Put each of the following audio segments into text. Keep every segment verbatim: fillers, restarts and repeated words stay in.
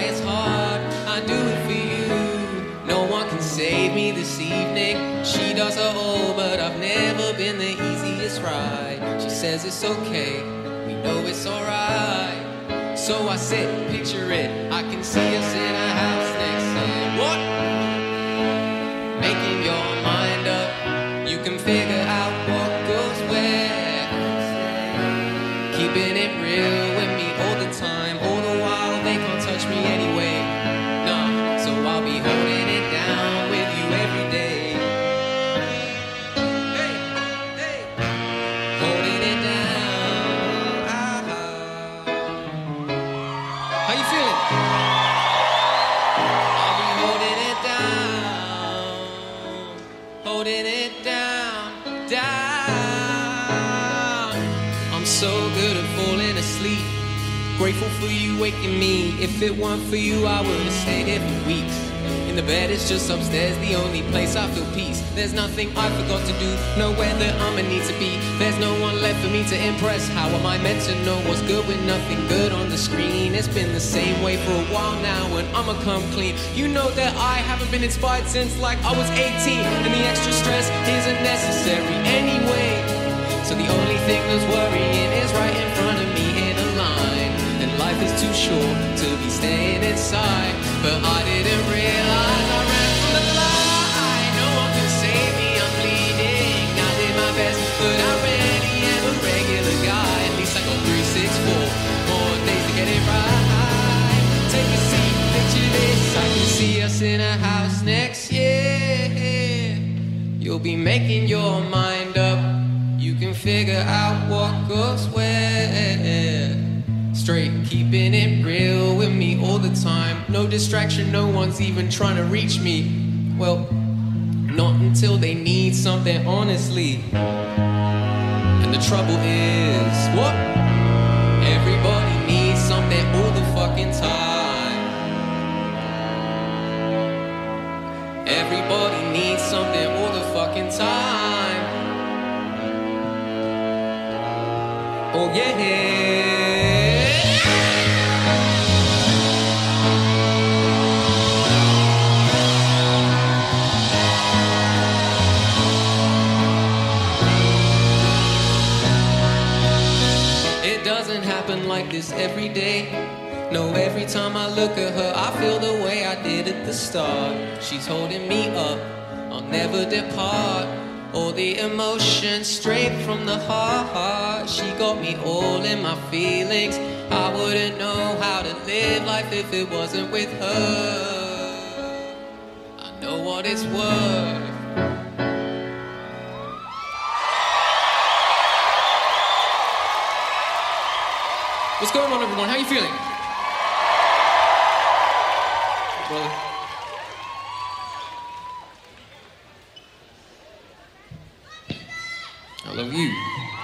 it's hard, I do it for you. No one can save me this evening. She does her all, but I've never been the easiest ride. She says it's okay, we know it's alright. So I sit, picture it, I can see us in a house next year. What? Making your mind up, you can figure out what goes where. Keeping it real with me all the time, all the while they can't touch me anyway. No, so I'll be holding it down with you every day. Hey, hey, holding it down. Ah, ah. How you feeling? I'll be holding it down, holding it down, down. I'm so good at falling asleep. Grateful for you waking me. If it weren't for you, I would have stayed here for weeks. In the bed, it's just upstairs, the only place I feel peace. There's nothing I forgot to do, nowhere that I'ma need to be. There's no one left for me to impress. How am I meant to know what's good with nothing good on the screen? It's been the same way for a while now, and I'ma come clean. You know that I haven't been inspired since like I was eighteen, and the extra stress isn't necessary anyway. So the only thing that's worrying is right in front of me in a line. And life is too short to be staying inside. But I didn't realize I ran from the light. No one can save me, I'm bleeding. I did my best, but I really am a regular guy. At least I got three, six, four more days to get it right. Take a seat, picture this. I can see us in a house next year. You'll be making your mind up. You can figure out what goes where. Straight, keeping it real with me all the time. No distraction, no one's even trying to reach me. Well, not until they need something honestly. And the trouble is, what? Everybody needs something all the fucking time. Everybody needs something all the fucking time. Oh yeah. Like this every day. No, every time I look at her, I feel the way I did at the start. She's holding me up, I'll never depart. All the emotion straight from the heart. She got me all in my feelings. I wouldn't know how to live life if it wasn't with her. I know what it's worth. What's going on, everyone? How you feeling? Brother. I love you.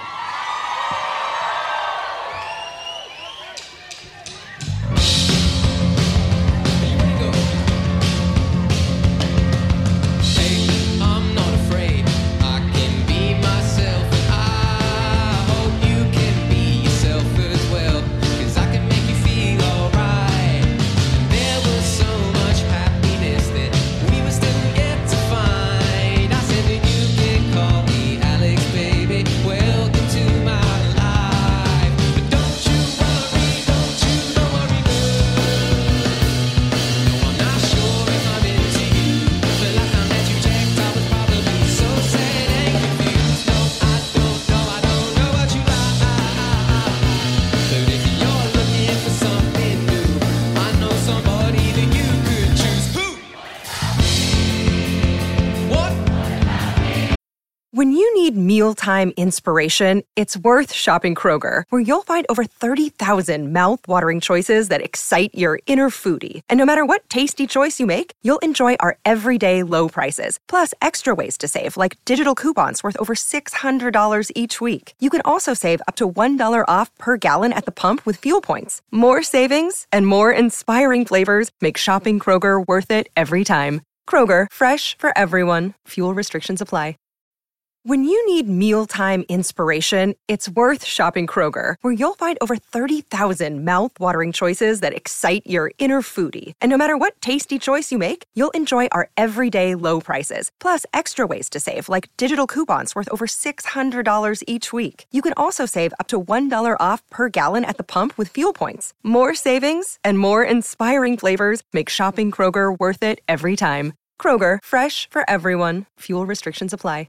When you need mealtime inspiration, it's worth shopping Kroger, where you'll find over thirty thousand mouth-watering choices that excite your inner foodie. And no matter what tasty choice you make, you'll enjoy our everyday low prices, plus extra ways to save, like digital coupons worth over six hundred dollars each week. You can also save up to one dollar off per gallon at the pump with fuel points. More savings and more inspiring flavors make shopping Kroger worth it every time. Kroger, fresh for everyone. Fuel restrictions apply. When you need mealtime inspiration, it's worth shopping Kroger, where you'll find over thirty thousand mouth-watering choices that excite your inner foodie. And no matter what tasty choice you make, you'll enjoy our everyday low prices, plus extra ways to save, like digital coupons worth over six hundred dollars each week. You can also save up to one dollar off per gallon at the pump with fuel points. More savings and more inspiring flavors make shopping Kroger worth it every time. Kroger, fresh for everyone. Fuel restrictions apply.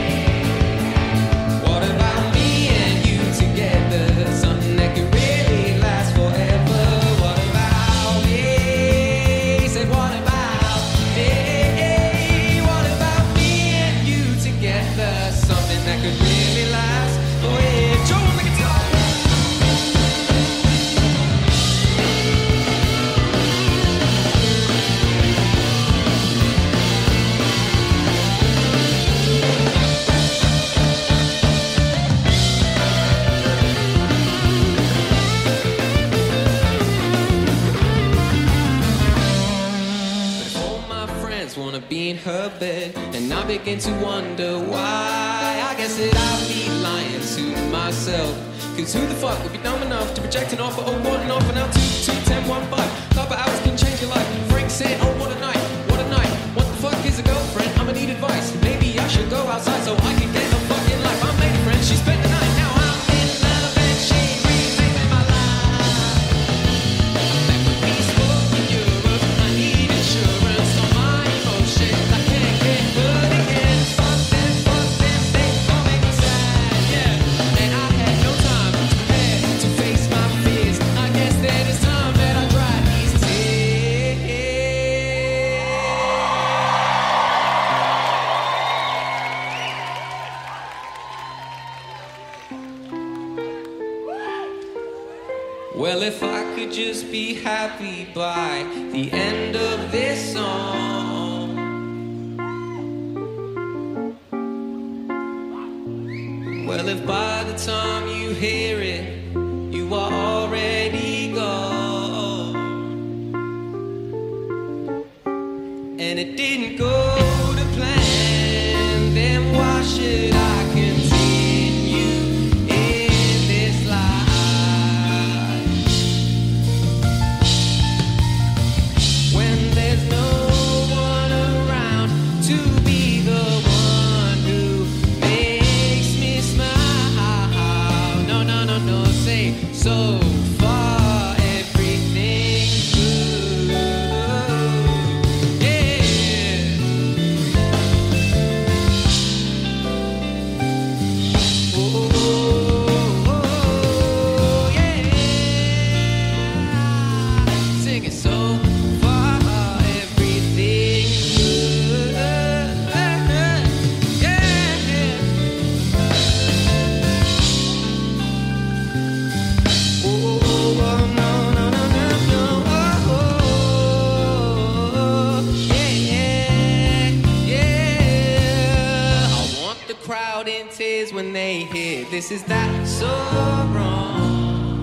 What about me and you together? Something that could really last forever. What about me? Said what about me? What about me and you together? Something that could really last forever. Joe on the guitar. Wanna be in her bed, and I begin to wonder why. I guess that I'll be lying to myself, cause who the fuck would be dumb enough to reject an offer or want an offer now? Two, two, ten, one, five. Couple hours can change your life. Frank said, oh what a night, what a night. What the fuck is a girlfriend? I'ma need advice. Maybe I should go outside so I can get a fucking life. I made a friend, she spent the night. Now I'm in love and she remaking my life. Back when we spoke in Europe, I need insurance on my emotions. I can't get good again. Fuck them, fuck them, they all make me sad, yeah. And I had no time to prepare to face my fears. I guess that it's time that I dry these tears. Well, if I could just be happy by the end of this song. Well, if by the time you hear it, you are already gone, and it didn't go to plan, then why should I continue in this life when there's no one around to be the one who makes me smile? No, no, no, no, say so far everything's good, yeah. Oh, oh, oh, yeah. Sing it so far everything's good, yeah. Oh, oh, oh, no, no, no, no, no. Oh, oh, yeah, yeah, yeah. I want the crowd in tears when they hear this. Is that so wrong?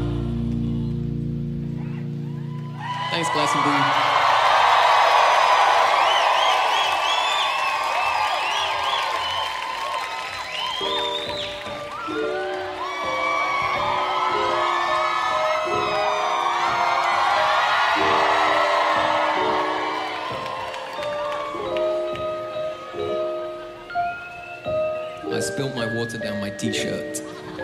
Thanks, Glass and Boo. I spilled my water down my t-shirt.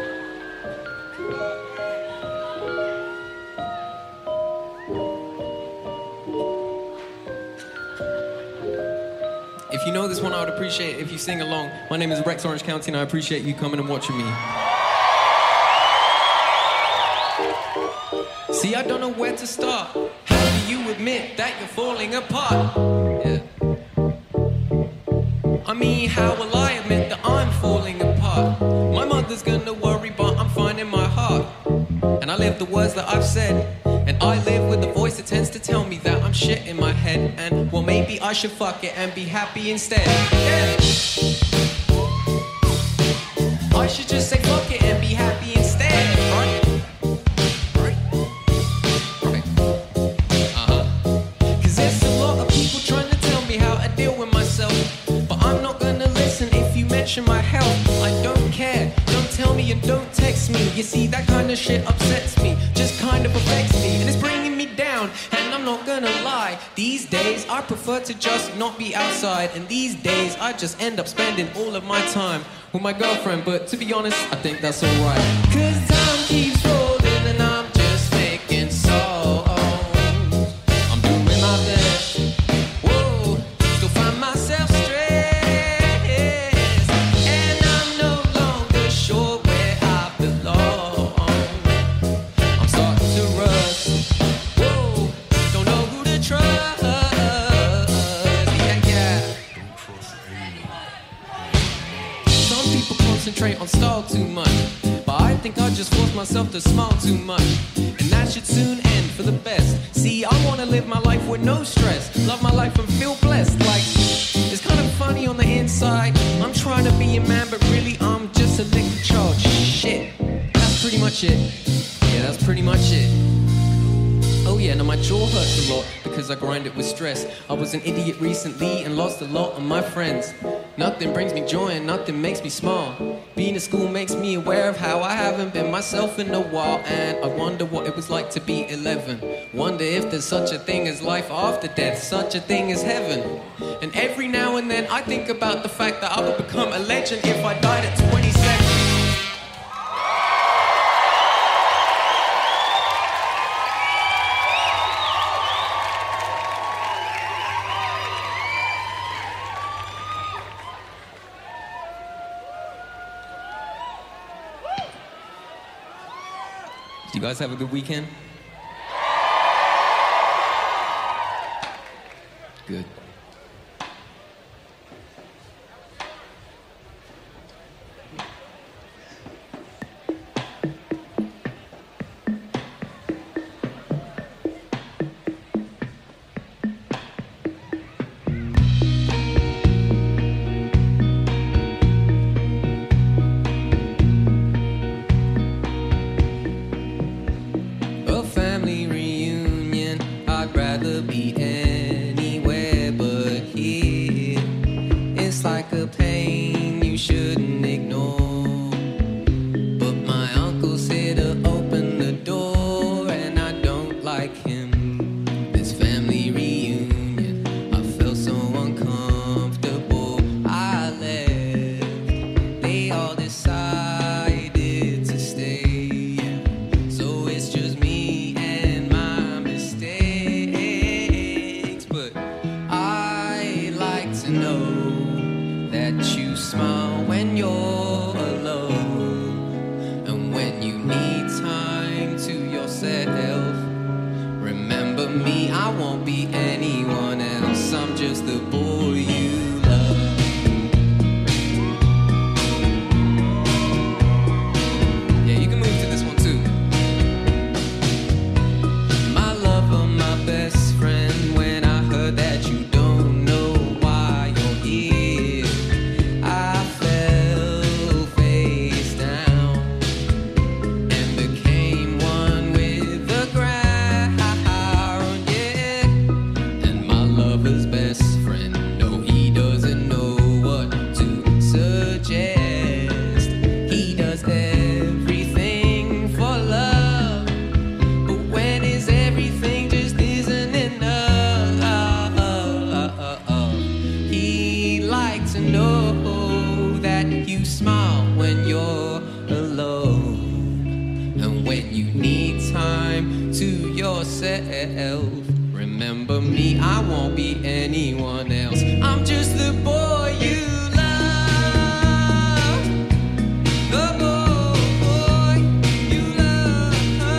If you know this one, I would appreciate it if you sing along. My name is Rex Orange County, and I appreciate you coming and watching me. See, I don't know where to start. How do you admit that you're falling apart? Yeah. I mean, how will I admit that I'm falling apart? My mother's gonna worry, but I'm finding my heart. And I live the words that I've said. And I live with a voice that tends to tell me that I'm shit in my head. And, well, maybe I should fuck it and be happy instead. Yeah. I should just say fuck it and be happy instead, right? Right? Right. Uh-huh. Cause there's a lot of people trying to tell me how I deal with myself. But I'm not gonna listen if you mention my health. don't text me. You see, that kind of shit upsets me, just kind of affects me, and it's bringing me down. And I'm not gonna lie, these days I prefer to just not be outside. And these days I just end up spending all of my time with my girlfriend. But to be honest, I think that's alright, cause time keeps rolling and I'm just making songs. I'm doing my best, whoa, still find myself stressed, and I'm no longer sure where I belong. I'm starting to rust, whoa, don't know who to trust, yeah, yeah. Some people concentrate on style too much, but I think I just forced myself to smile too much, and that should soon end for the best. See, I wanna live my life with no stress, love my life and feel blessed. Like, it's kind of funny on the inside, I'm trying to be a man, but really I'm just a little child. Shit, that's pretty much it. Yeah, that's pretty much it. Oh yeah, now my jaw hurts a lot because I grind it with stress. I was an idiot recently and lost a lot of my friends. Nothing brings me joy and nothing makes me smile. Being at school makes me aware of how I haven't been myself in a while, and I wonder what it was like to be eleven. Wonder if there's such a thing as life after death, such a thing as heaven. And every now and then I think about the fact that I would become a legend if I died at twenty-seven. Did you guys have a good weekend? Good. Remember me, I won't be anyone else. I'm just the boy you love. The boy you love.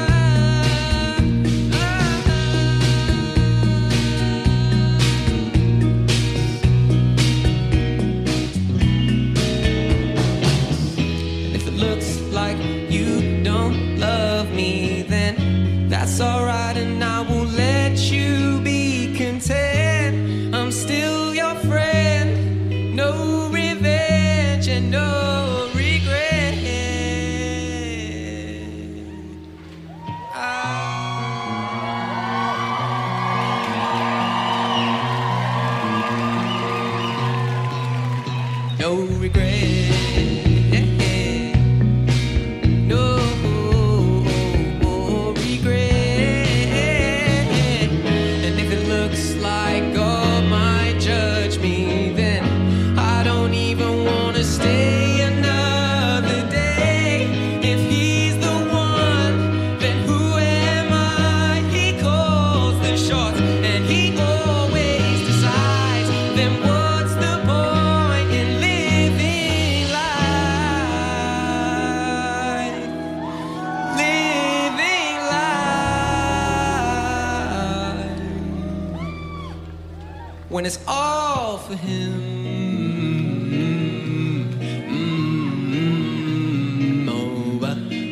And if it looks like you don't love me, then that's alright, and I will let you be content. I'm still your friend, no revenge and no regret. Ah. No regret. when it's all for him. Mm-hmm. Oh,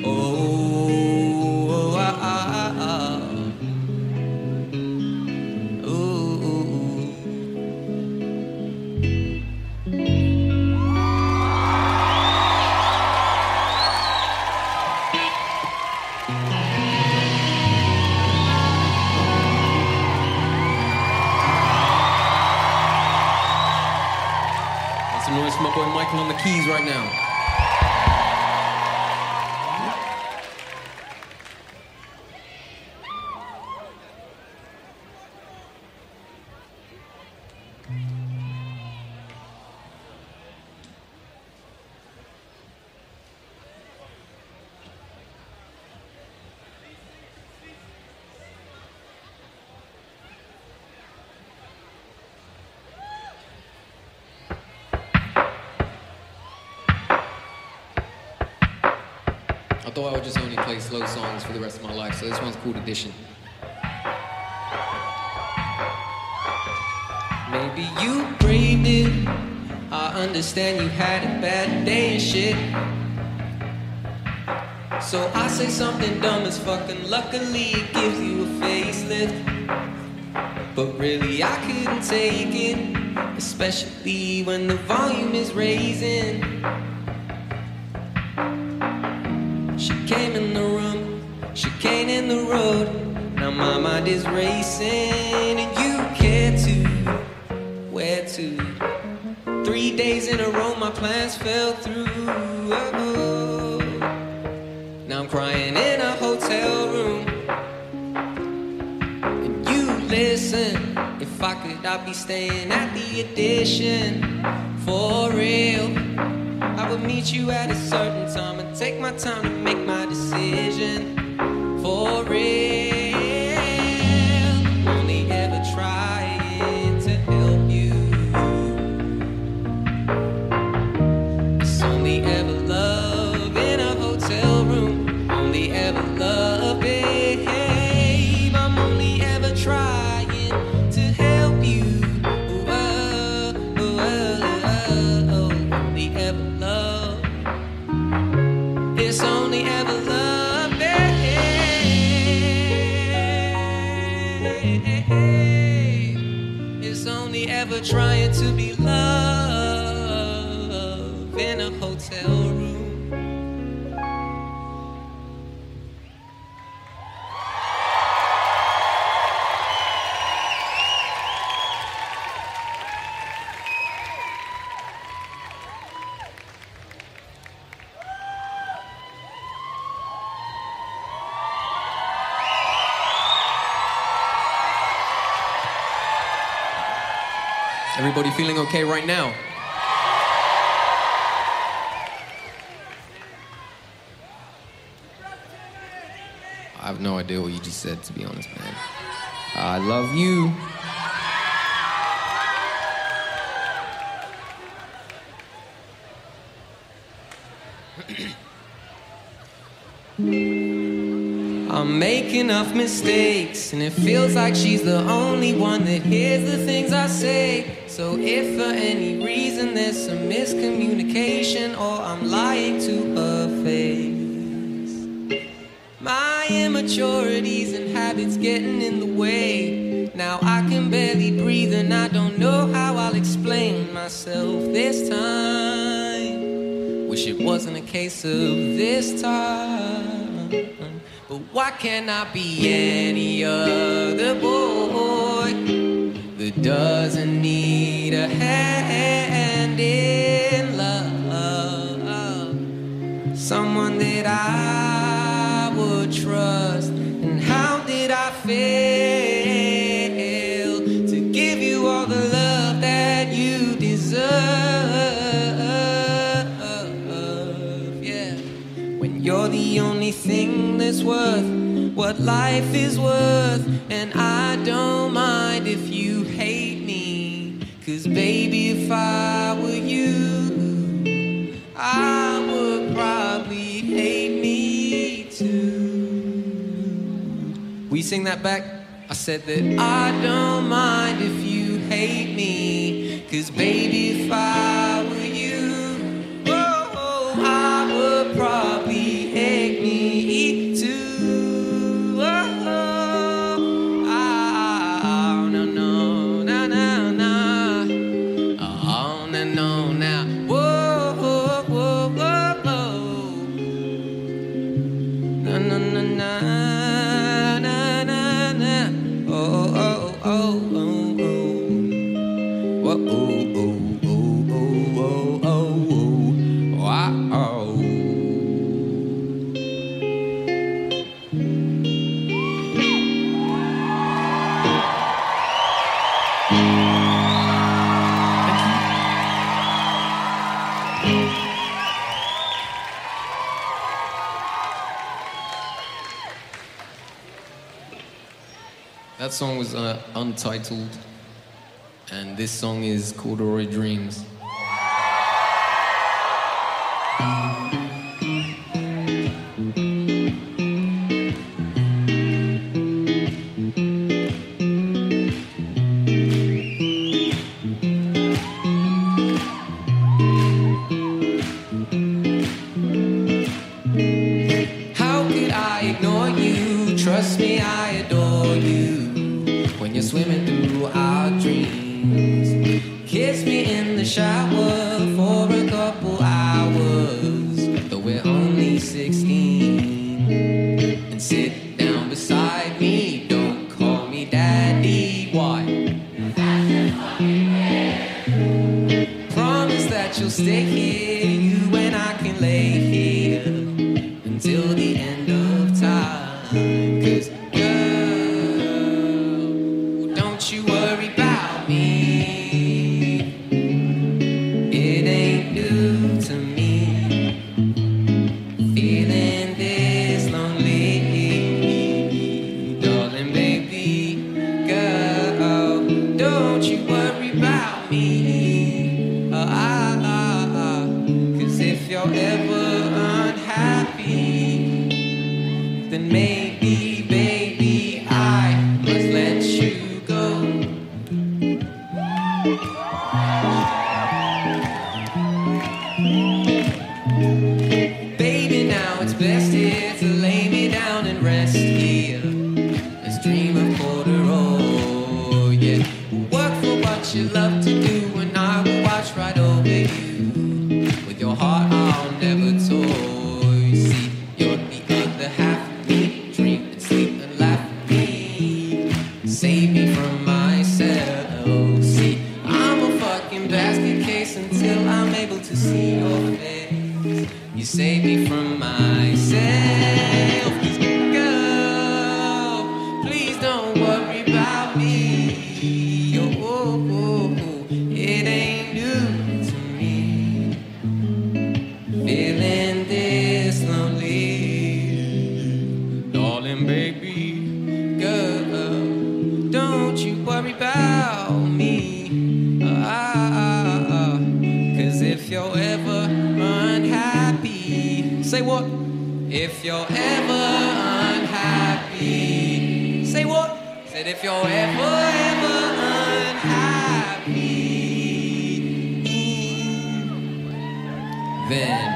oh, oh, ah, ah, ah. Ooh, ooh, ooh. Noise from my boy Michael on the keys right now. I thought I would just only play slow songs for the rest of my life, so this one's called Addition. Maybe you braved it. I understand you had a bad day and shit. So I say something dumb as fucking luckily it gives you a facelift. But really I couldn't take it, especially when the volume is raising. She came in the room, she came in the road. Now my mind is racing, and you care to, where to? Three days in a row my plans fell through. Oh. Now I'm crying in a hotel room, and you listen. If I could, I'd be staying at the Addition. For real, I would meet you at a certain time and take my time to make my decision. For real, only ever trying to help you. It's only ever love in a hotel room. Only ever love, babe. I'm only ever trying to help you. Whoa, whoa, whoa. Only ever love. It's only ever love, babe. It's only ever trying to be love in a hotel room. Everybody feeling okay right now? I have no idea what you just said, to be honest, man. I love you. I make enough mistakes, and it feels like she's the only one that hears the things I say. So if for any reason there's some miscommunication, or I'm lying to her face, my immaturities and habits getting in the way. Now I can barely breathe, and I don't know how I'll explain myself this time. Wish it wasn't a case of this time. But why can't I be any other boy that doesn't need a hand in love? Someone that I would trust. And how did I fail to give you all the love that you deserve? Yeah, when you're the only thing that's worth what life is worth. And I don't mind if you hate me, 'cause baby, if I were you, I would probably hate me too. Will you sing that back? I said that I don't mind if you hate hate me. Cause baby, if I were you, oh, I would probably hate me too. Oh, oh, no, no, no, no, no. Oh, no, no, now. Whoa, whoa, whoa, whoa, whoa. No, no, no, no, no, no, no. Oh, oh, oh, oh. Oh, oh, oh, oh, oh, oh, wow. That song was uh, untitled. And this song is Corduroy Dreams. How could I ignore you? Trust me, I adore you. When you're swimming through our dreams. Kiss me in the shower for a couple hours, though we're only sixteen. And sit down beside me, don't call me daddy. Why? Promise that you'll stay here, you and I can lay here until the end of time. Cause girl, don't you worry about me. Maybe, baby, I must let you go. Baby, now it's best here to lay me down and rest here. Let's dream of corduroy, yeah. Work for what you love to do, and I will watch right over you. With your heart, I'll never toy. See, you're the other half. Dream and sleep and laugh at me. Save me from myself. See, I'm a fucking basket case until I'm able to see your face. You save me from myself. Cause girl, please don't worry about me. Oh, oh, oh, oh. It ain't new to me. Feeling this lonely. Baby, girl, don't you worry about me. Ah, ah, ah. Cause if you're ever unhappy, say what? If you're ever unhappy, say what? Said if you're ever, ever unhappy, then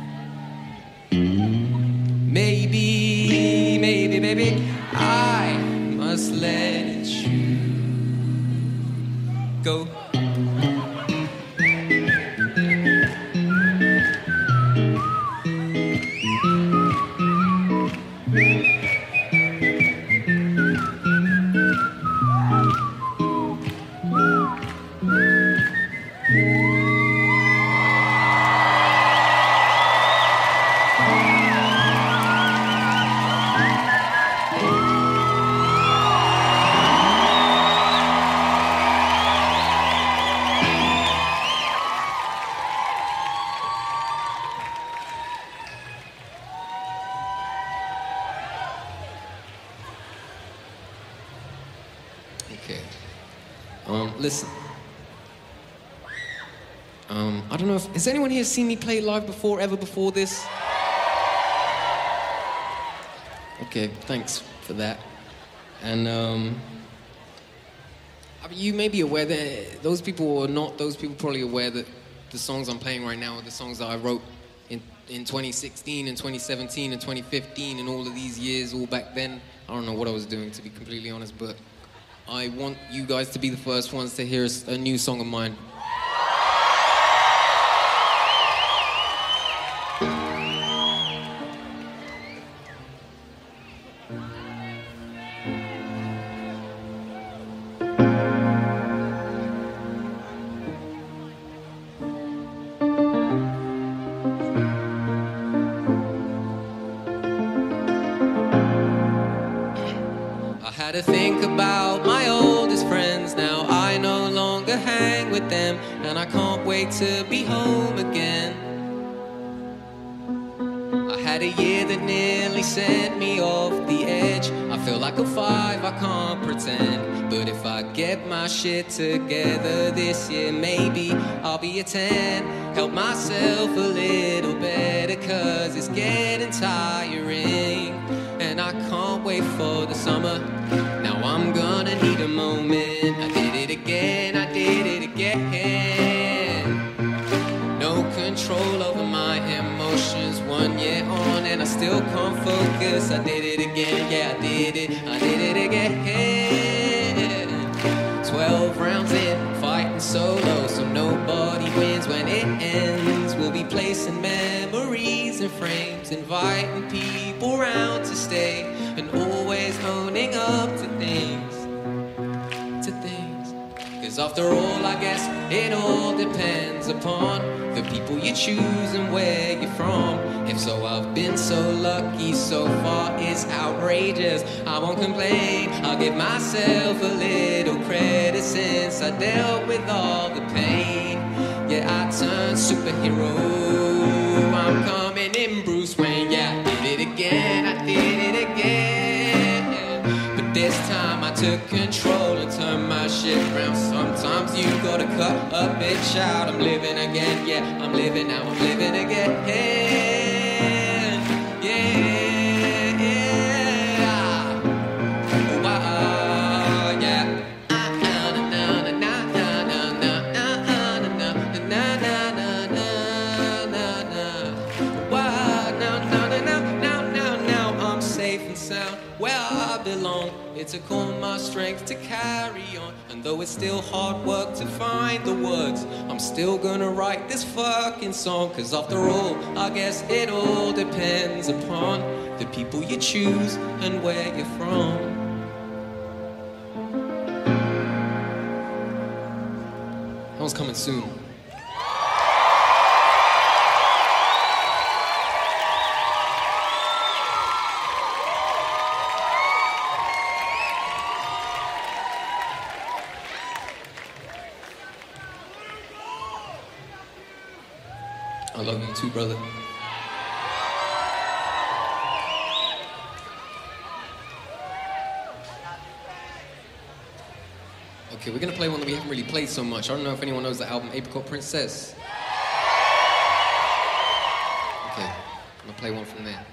maybe, maybe, maybe I must let you go. Okay. Um, listen. Um, I don't know if... Has anyone here seen me play live before, ever before this? Okay, thanks for that. And, um... I mean, you may be aware that those people or not, those people probably aware that the songs I'm playing right now are the songs that I wrote in, in twenty sixteen and twenty seventeen and twenty fifteen and all of these years, all back then. I don't know what I was doing, to be completely honest, but I want you guys to be the first ones to hear a, a new song of mine. To think about my oldest friends. Now I no longer hang with them, and I can't wait to be home again. I had a year that nearly sent me off the edge. I feel like a five, I can't pretend, but if I get my shit together this year, maybe I'll be a ten. Help myself a little better, cause it's getting tiring, and I can't wait for the summer. Now I'm gonna need a moment. I did it again, I did it again. No control over my emotions, one year on and I still can't focus. I did it again, yeah I did it, I did it again. Twelve rounds in, fighting solo, so nobody wins when it ends. We'll be placing memories in frames, inviting people round to stay, and always owning up to things, to things. Cause after all, I guess it all depends upon the people you choose and where you're from. If so, I've been so lucky so far, it's outrageous. I won't complain, I'll give myself a little credit since I dealt with all the pain. Yeah, I turned superhero, I'm coming in Bruce Wayne. Yeah, I did it again, I did it again. But this time I took control and turned my shit around. Sometimes you gotta cut a bitch out. I'm living again, yeah, I'm living now, I'm living again. Yeah, yeah. Oh, uh, yeah. It took all my strength to carry on, and though it's still hard work to find the words, I'm still gonna write this fucking song. Cause after all, I guess it all depends upon the people you choose and where you're from. That one's coming soon. I love you too, brother. Okay, we're gonna play one that we haven't really played so much. I don't know if anyone knows the album Apricot Princess. Okay, I'm gonna play one from there.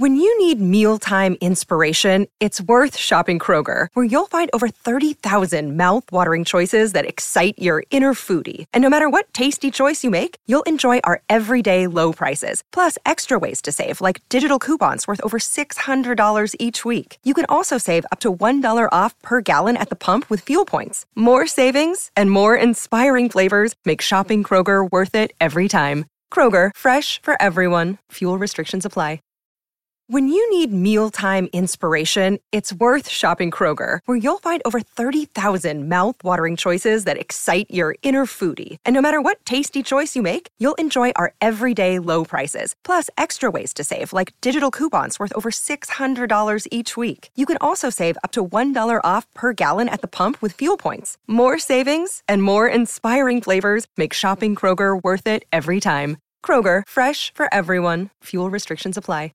When you need mealtime inspiration, it's worth shopping Kroger, where you'll find over thirty thousand mouth-watering choices that excite your inner foodie. And no matter what tasty choice you make, you'll enjoy our everyday low prices, plus extra ways to save, like digital coupons worth over six hundred dollars each week. You can also save up to one dollar off per gallon at the pump with fuel points. More savings and more inspiring flavors make shopping Kroger worth it every time. Kroger, fresh for everyone. Fuel restrictions apply. When you need mealtime inspiration, it's worth shopping Kroger, where you'll find over thirty thousand mouth-watering choices that excite your inner foodie. And no matter what tasty choice you make, you'll enjoy our everyday low prices, plus extra ways to save, like digital coupons worth over six hundred dollars each week. You can also save up to one dollar off per gallon at the pump with fuel points. More savings and more inspiring flavors make shopping Kroger worth it every time. Kroger, fresh for everyone. Fuel restrictions apply.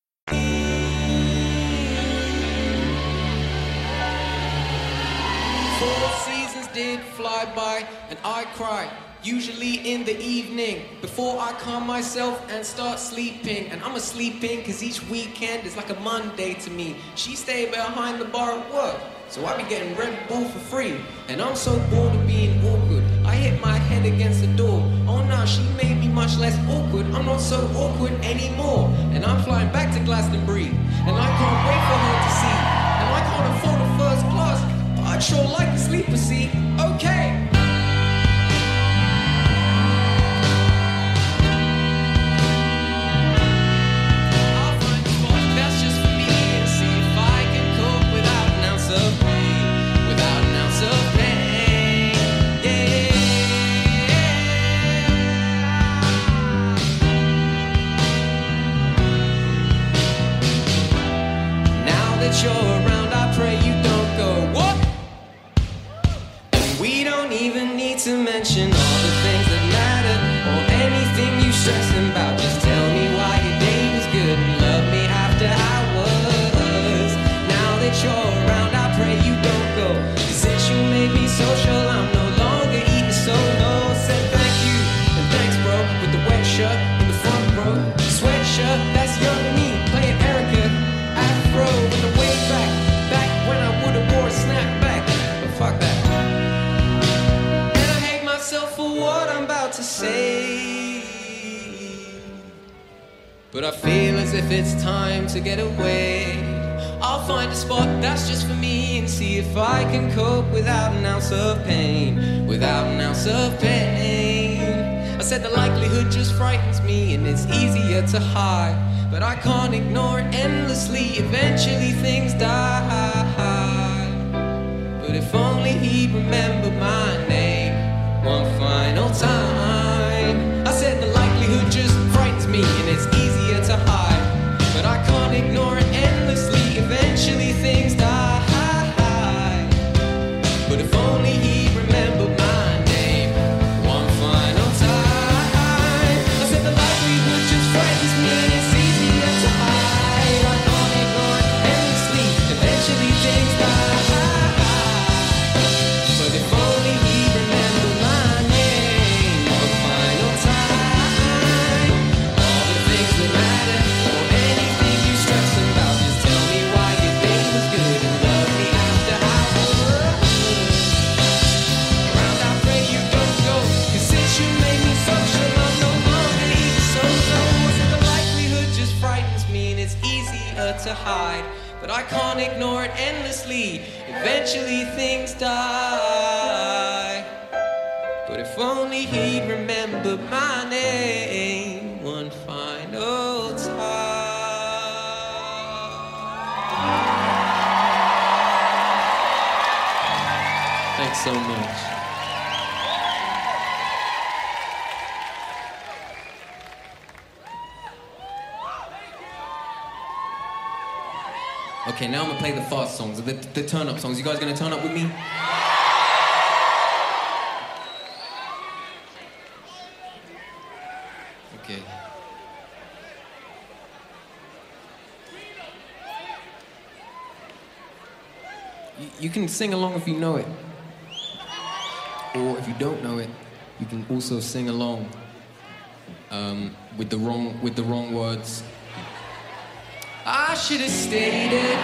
Four seasons did fly by, and I cry, usually in the evening, before I calm myself and start sleeping. And I'm a sleeping, cause each weekend is like a Monday to me. She stayed behind the bar at work, so I be getting Red Bull for free. And I'm so bored of being awkward, I hit my head against the door. Oh no, she made me much less awkward. I'm not so awkward anymore. And I'm flying back to Glastonbury, and I can't wait for her to see. And I can't afford a first class, but I'd sure like a sleeper seat. Okay. I'll find a spot that's just for me and see if I can cope without an ounce of pain. Without an ounce of pain. Yeah. Now that you're around, I pray you don't go. What? We don't even need to mention all the things that matter or anything you stressing about. Just tell me why your day was good and love me after I was. Now that you're around, I pray you don't go. Cause since you made me social, I'm no longer eating solo. Said thank you and thanks, bro, with the wet shirt in the front row. Sweatshirt, that's young me, playing Erica Afro with the way back. Back when I would've wore a snapback, but fuck that. For what I'm about to say, but I feel as if it's time to get away. I'll find a spot that's just for me and see if I can cope without an ounce of pain. Without an ounce of pain. I said the likelihood just frightens me and it's easier to hide, but I can't ignore it endlessly. Eventually things die. But if only he'd remember my name one final time. I said the likelihood just frightens me and it's easier to hide, but I can't ignore it endlessly. Eventually things die. But if only he'd remember my name one final time. I said the likelihood just frightens me and it's easier to hide. I can't ignore it endlessly. Eventually things die. But if only he'd remember my name one final time. All the things that matter or anything you stress about, just tell me why your day was good and love me after I was. Around I pray you don't go, cause since you made me social, I'm no longer eating so-so. So the likelihood just frightens me and it's easier to hide, but I can't ignore it endlessly. Eventually things die. But if only he'd remember my name one final time. Thanks so much. Okay, now I'm gonna play the fast songs, the, the turn-up songs. You guys gonna turn up with me? Okay. You, you can sing along if you know it. Or if you don't know it, you can also sing along um, with the wrong with the wrong words. I should have stayed at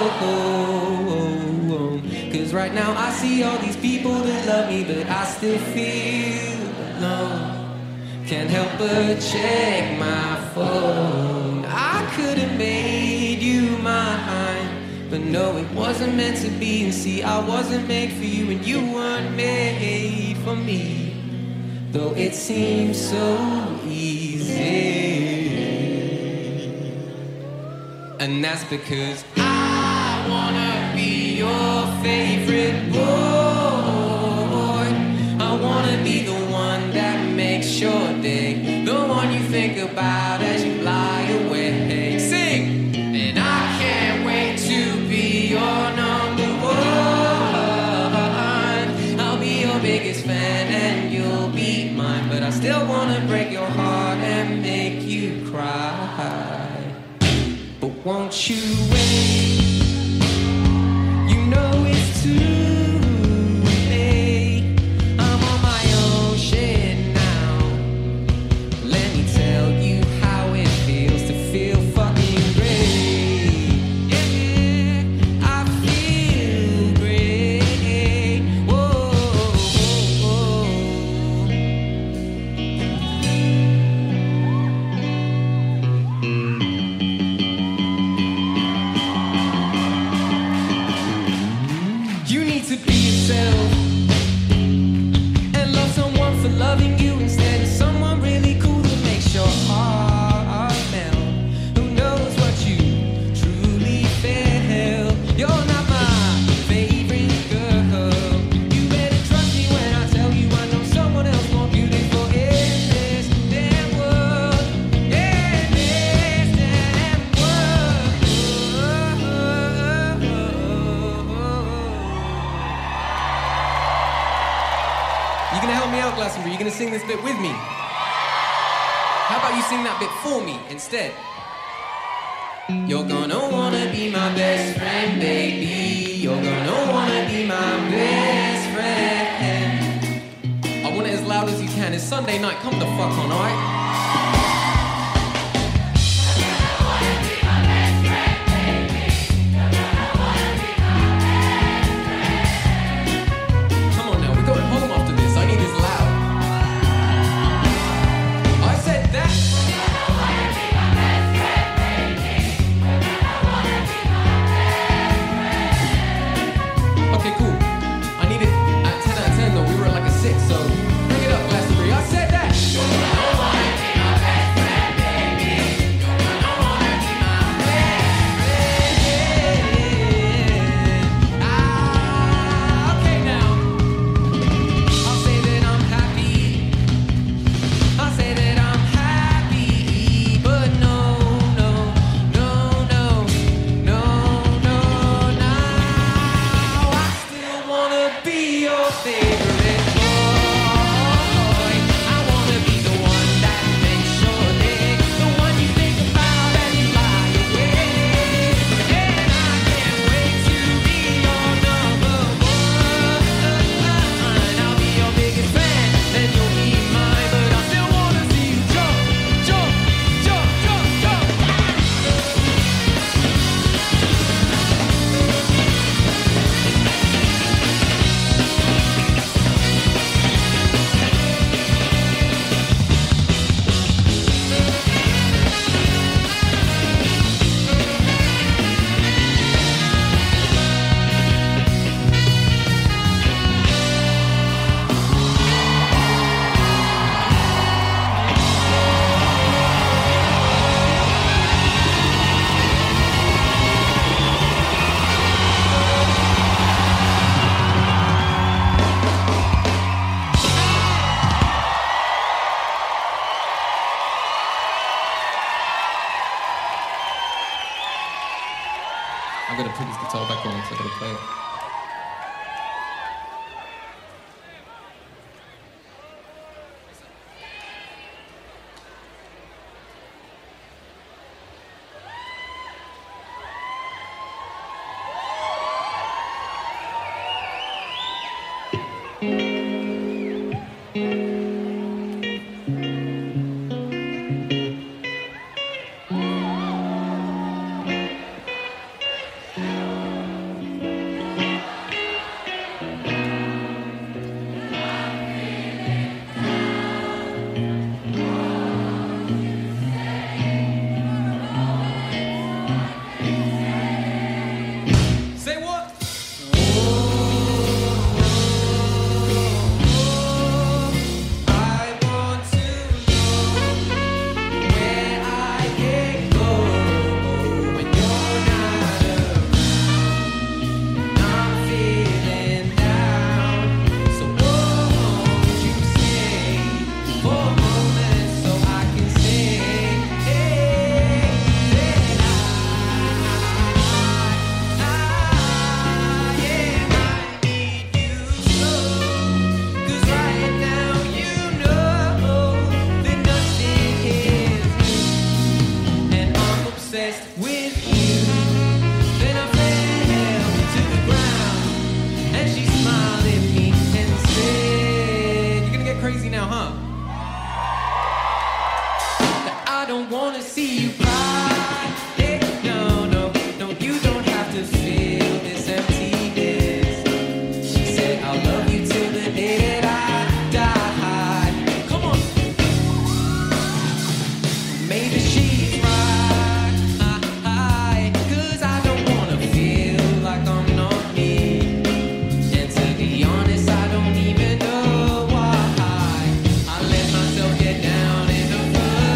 home. Cause right now I see all these people that love me, but I still feel alone. Can't help but check my phone. I could have made you mine, but no, it wasn't meant to be. And see, I wasn't made for you, and you weren't made for me. Though it seems so easy. And that's because I wanna be your favorite boy. I wanna be the one that makes your day, the one you think about as you fly away. Sing! And I can't wait to be your number one. I'll be your biggest fan and you'll be mine, but I still wanna break your heart and make you cry. But won't you wait? You know it's too late. I'm on my own shit now. Let me tell you how it feels to feel fucking great. Yeah, I feel great. Whoa, whoa, whoa. You need to be yourself and love someone for loving you instead of someone really cool that makes your heart melt. Who knows what you truly felt? You're not my favorite girl. You better trust me when I tell you I know someone else more beautiful in this damn world. In this damn world. You gonna help me out, Glastonbury? You gonna sing this bit with me? How about you sing that bit for me instead? You're gonna wanna be my best friend, baby. You're gonna wanna be my best friend. I want it as loud as you can. It's Sunday night. Come the fuck on, alright? Come on now, we're going home after this. I need this loud. I said that. Okay, cool. I need it at ten out of ten though. We were at like a six, so bring it up, Glastonbury. I said that. Ah, okay now. I'll say that I'm happy. I'll say that I'm happy, but no, no, no, no, no, no, now I still wanna be your favorite boy. I wanna be the one that makes your day, the one you think about as you lie awake. And I can't wait to be your number one. I'll be your biggest fan and you'll be mine, but I still wanna see you jump, jump, jump, jump, jump. I'm gonna put this guitar back on, so I'm gonna play it. now, huh? I don't wanna see you cry. Hey, no, no, no, you don't have to feel this emptiness. She said, I'll love you till the day that I die. Come on. Maybe she's right, cause I don't wanna feel like I'm not me. And to be honest, I don't even know why I let myself get down in the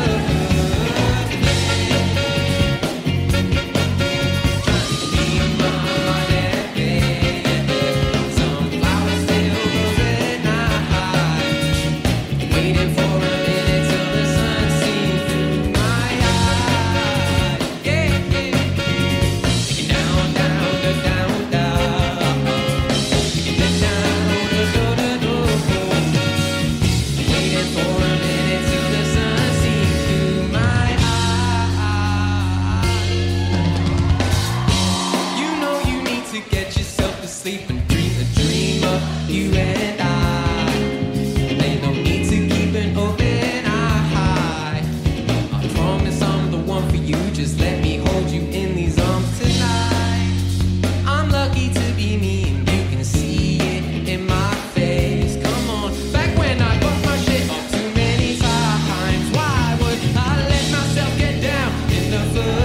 sleep and dream a dream of you and I. Ain't no need to keep an open eye. I promise I'm the one for you. Just let me hold you in these arms tonight. I'm lucky to be me and you can see it in my face. Come on, back when I got my shit up too many times, why would I let myself get down in the first?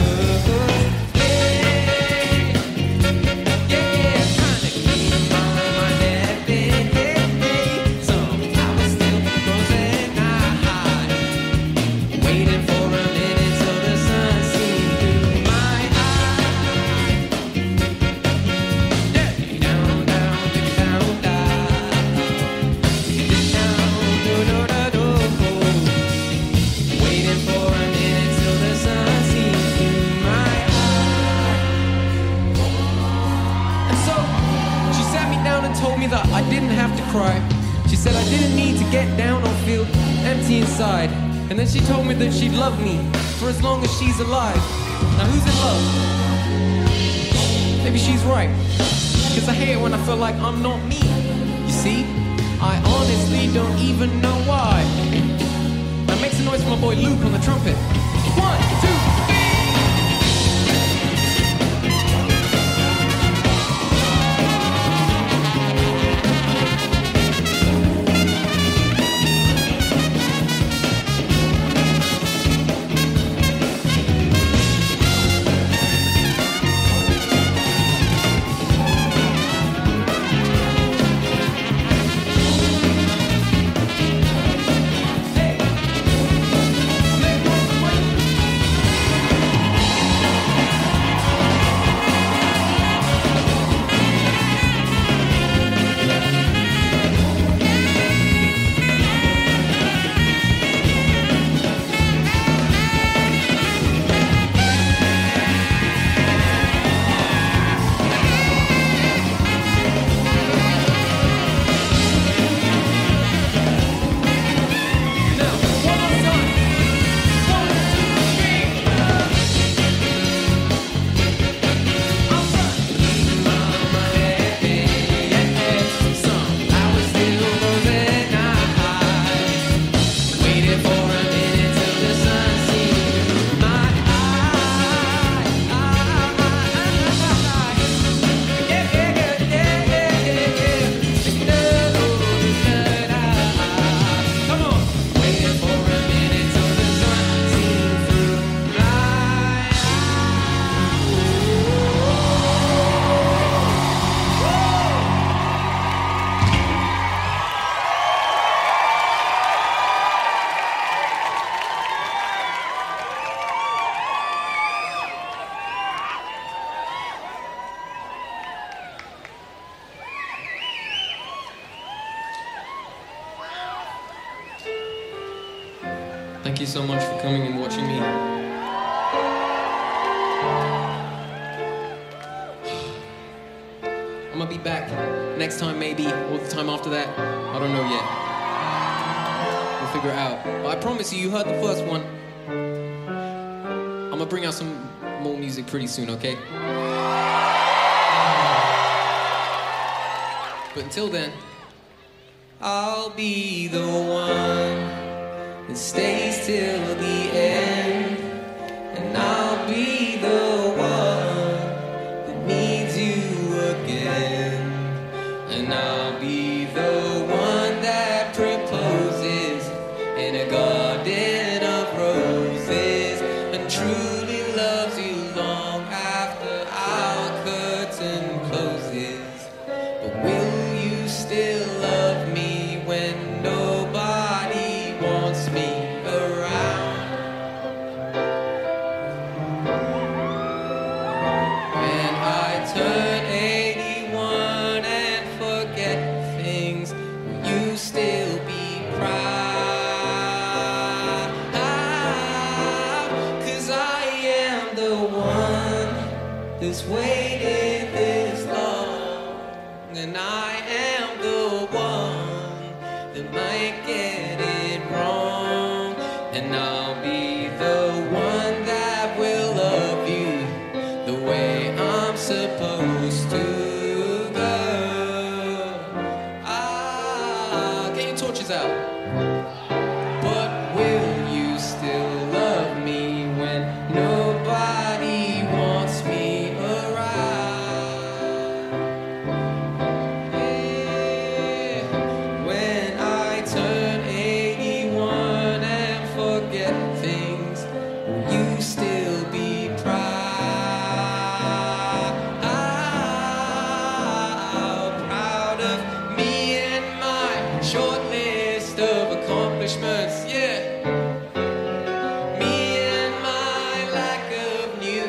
That I didn't have to cry. She said I didn't need to get down or feel empty inside. And then she told me that she'd love me for as long as she's alive. Now who's in love? Maybe she's right, cause I hate it when I feel like I'm not me. You see, I honestly don't even know why. Now make some noise for my boy Luke on the trumpet. One, two, three. Thank you so much for coming and watching me. I'm gonna be back next time maybe, or the time after that. I don't know yet. We'll figure it out. But I promise you, you heard the first one. I'm gonna bring out some more music pretty soon, okay? But until then, I'll be the one that stays till the end, and I'll be the one that needs you again, and I'll be the one that proposes in a garden of roses and truly loves you long after our curtain closes. But will you still love me when nobody wants me around? When I turn eighty-one and forget things, will you still be proud? 'Cause I am the one that's waited this long, and I am the one that might get it wrong, and I'll be the one that will love you the way I'm supposed to, girl. Ah, get your torches out. But will you still love me when nobody wants me around? Yeah. When I turn eighty-one and forget things, will you still be proud? Proud of me and my short list of accomplishments, yeah. Me and my lack of new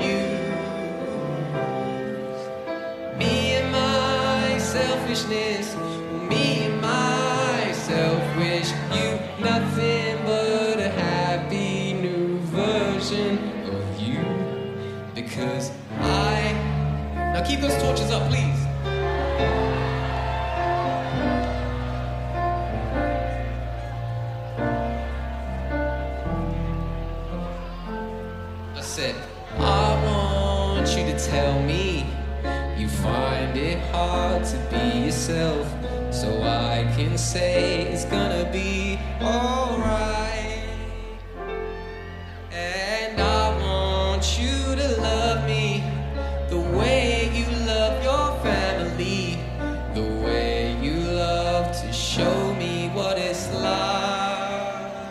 news. Me and my selfishness. Me and myself wish you nothing but a happy new version of you. Because I... Now keep those torches up, please. I said, I want you to tell me you find it hard to be yourself, so I can say it's gonna be alright. And I want you to love me the way you love your family, the way you love to show me what it's like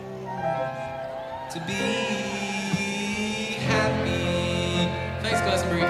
to be happy. Thanks, Glastonbury.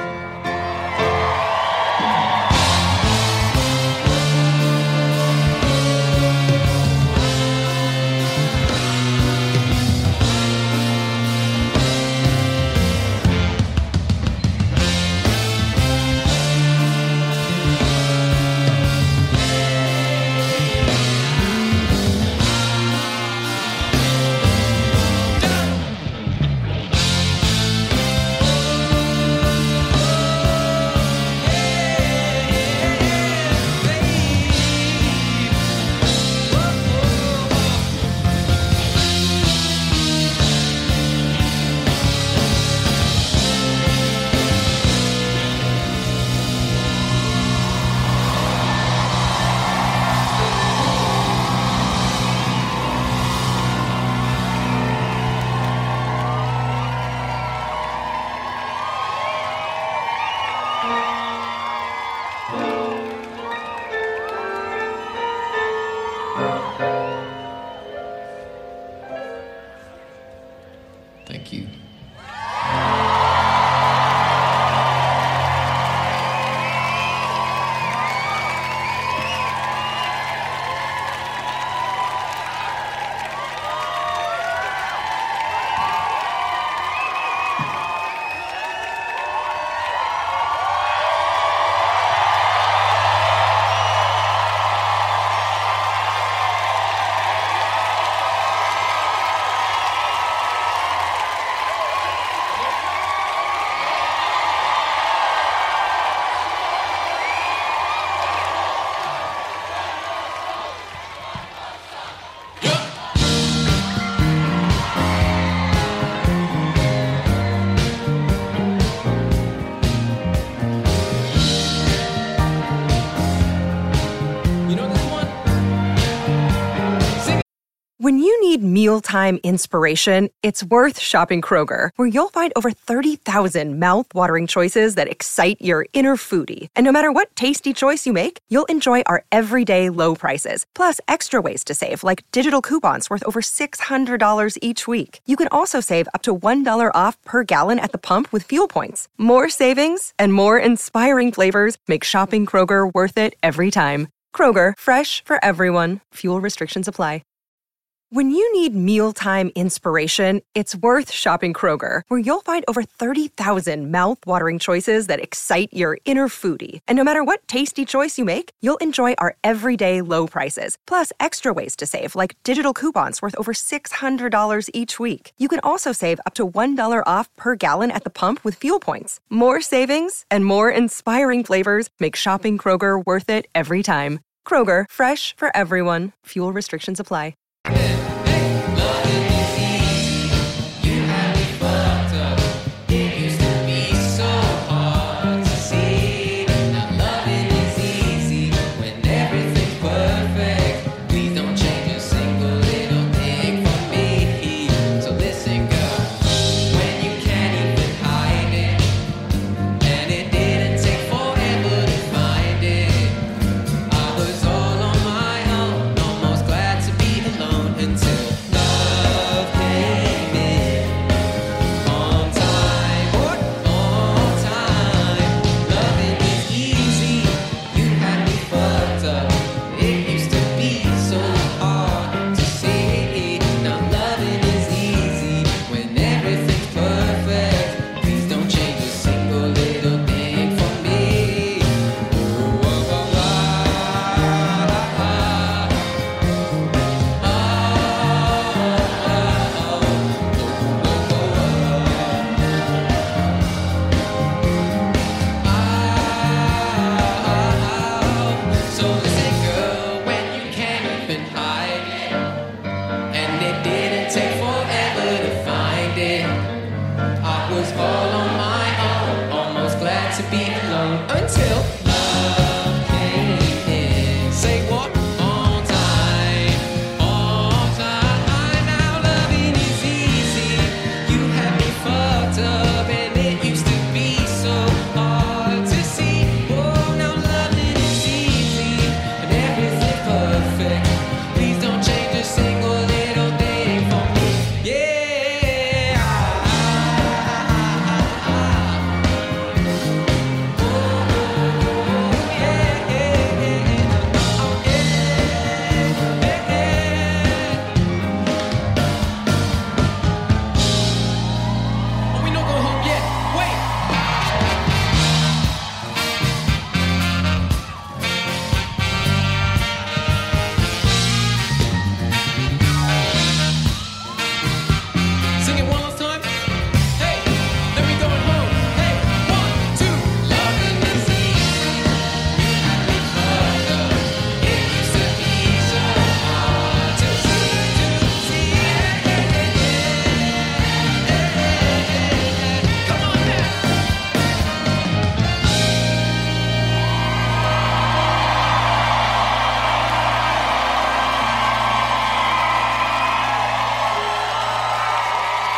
When you need mealtime inspiration, it's worth shopping Kroger, where you'll find over thirty thousand mouth-watering choices that excite your inner foodie. And no matter what tasty choice you make, you'll enjoy our everyday low prices, plus extra ways to save, like digital coupons worth over six hundred dollars each week. You can also save up to one dollar off per gallon at the pump with fuel points. More savings and more inspiring flavors make shopping Kroger worth it every time. Kroger, fresh for everyone. Fuel restrictions apply. When you need mealtime inspiration, it's worth shopping Kroger, where you'll find over thirty thousand mouth-watering choices that excite your inner foodie. And no matter what tasty choice you make, you'll enjoy our everyday low prices, plus extra ways to save, like digital coupons worth over six hundred dollars each week. You can also save up to one dollar off per gallon at the pump with fuel points. More savings and more inspiring flavors make shopping Kroger worth it every time. Kroger, fresh for everyone. Fuel restrictions apply.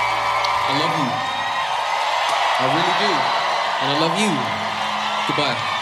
I really do. And I love you. Goodbye.